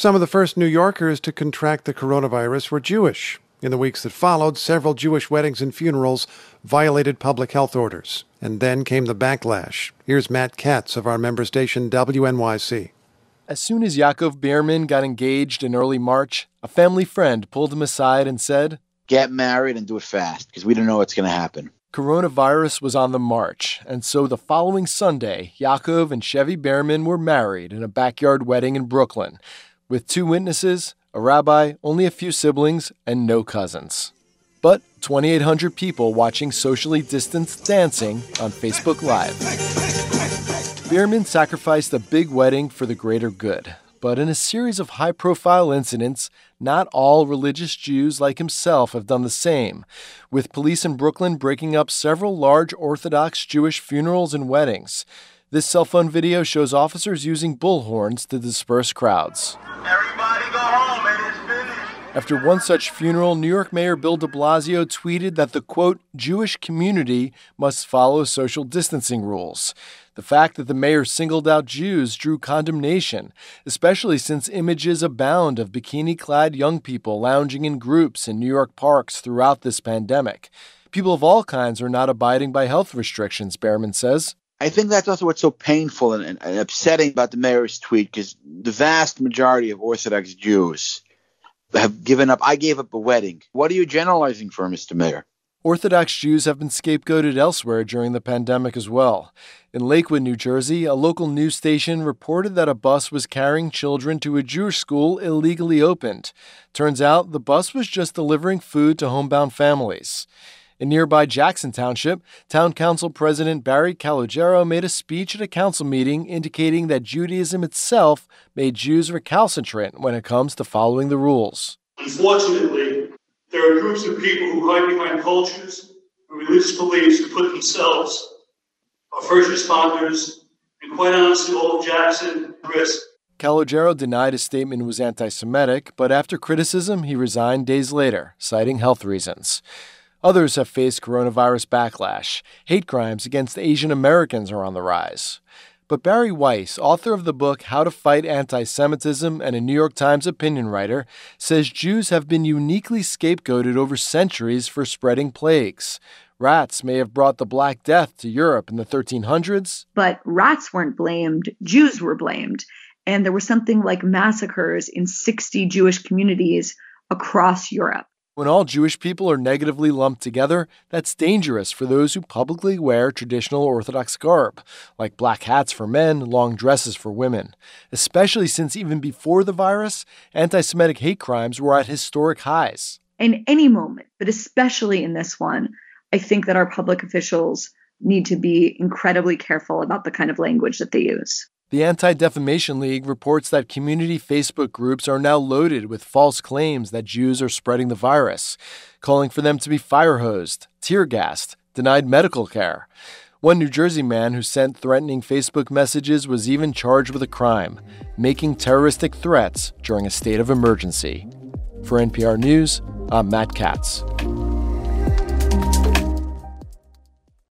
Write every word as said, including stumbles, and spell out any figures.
Some of the first New Yorkers to contract the coronavirus were Jewish. In the weeks that followed, several Jewish weddings and funerals violated public health orders. And then came the backlash. Here's Matt Katz of our member station W N Y C. As soon as Yaakov Beerman got engaged in early March, a family friend pulled him aside and said, "Get married and do it fast, because we don't know what's going to happen." Coronavirus was on the march, and so the following Sunday, Yaakov and Chevy Beerman were married in a backyard wedding in Brooklyn, with two witnesses, a rabbi, only a few siblings, and no cousins. But twenty-eight hundred people watching socially distanced dancing on Facebook Live. Beerman sacrificed a big wedding for the greater good. But in a series of high-profile incidents, not all religious Jews like himself have done the same, with police in Brooklyn breaking up several large Orthodox Jewish funerals and weddings. This cell phone video shows officers using bullhorns to disperse crowds. Everybody go home, it is finished. After one such funeral, New York Mayor Bill de Blasio tweeted that the, quote, Jewish community must follow social distancing rules. The fact that the mayor singled out Jews drew condemnation, especially since images abound of bikini-clad young people lounging in groups in New York parks throughout this pandemic. People of all kinds are not abiding by health restrictions, Beerman says. I think that's also what's so painful and, and upsetting about the mayor's tweet, because the vast majority of Orthodox Jews have given up. I gave up a wedding. What are you generalizing for, Mister Mayor? Orthodox Jews have been scapegoated elsewhere during the pandemic as well. In Lakewood, New Jersey, a local news station reported that a bus was carrying children to a Jewish school illegally opened. Turns out the bus was just delivering food to homebound families. In nearby Jackson Township, Town Council President Barry Calogero made a speech at a council meeting indicating that Judaism itself made Jews recalcitrant when it comes to following the rules. Unfortunately, there are groups of people who hide behind cultures and religious beliefs to put themselves, our first responders, and quite honestly all of Jackson at risk. Calogero denied his statement was anti-Semitic, but after criticism, he resigned days later, citing health reasons. Others have faced coronavirus backlash. Hate crimes against Asian Americans are on the rise. But Barry Weiss, author of the book How to Fight Anti-Semitism and a New York Times opinion writer, says Jews have been uniquely scapegoated over centuries for spreading plagues. Rats may have brought the Black Death to Europe in the thirteen hundreds. But rats weren't blamed, Jews were blamed. And there were something like massacres in sixty Jewish communities across Europe. When all Jewish people are negatively lumped together, that's dangerous for those who publicly wear traditional Orthodox garb, like black hats for men, long dresses for women, especially since even before the virus, anti-Semitic hate crimes were at historic highs. In any moment, but especially in this one, I think that our public officials need to be incredibly careful about the kind of language that they use. The Anti-Defamation League reports that community Facebook groups are now loaded with false claims that Jews are spreading the virus, calling for them to be fire-hosed, tear-gassed, denied medical care. One New Jersey man who sent threatening Facebook messages was even charged with a crime, making terroristic threats during a state of emergency. For N P R News, I'm Matt Katz.